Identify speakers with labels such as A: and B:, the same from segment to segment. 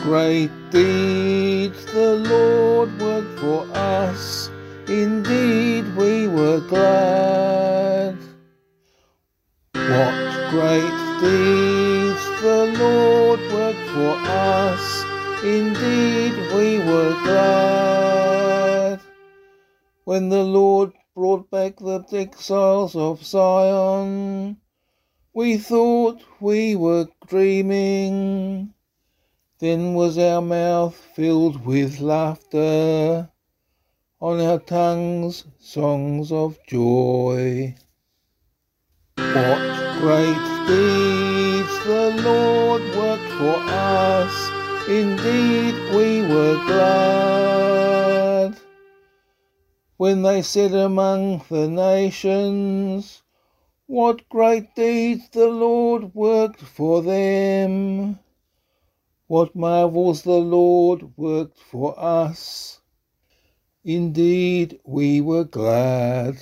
A: great deeds the Lord worked for us, indeed we were glad. What great deeds the Lord worked for us, indeed we were glad. When the Lord brought back the exiles of Zion, we thought we were dreaming. Then was our mouth filled with laughter, on our tongues songs of joy. What great deeds the Lord worked for us, indeed we were glad. When they said among the nations, what great deeds the Lord worked for them. What marvels the Lord worked for us, indeed we were glad.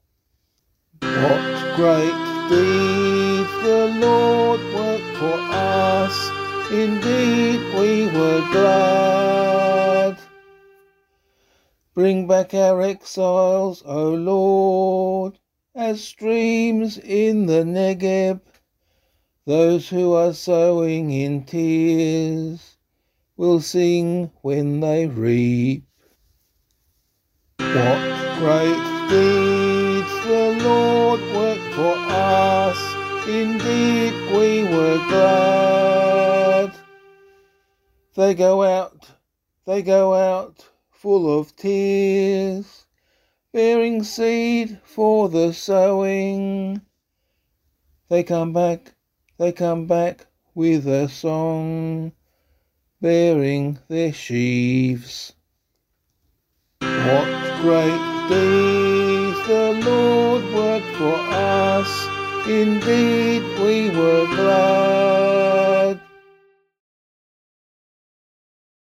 A: What great deeds the Lord worked for us, indeed we were glad. Bring back our exiles, O Lord, as streams in the Negeb. Those who are sowing in tears will sing when they reap. What great deeds the Lord worked for us, indeed we were glad. They go out full of tears, bearing seed for the sowing. They come back with a song, bearing their sheaves. What great deeds the Lord worked for us, indeed we were glad.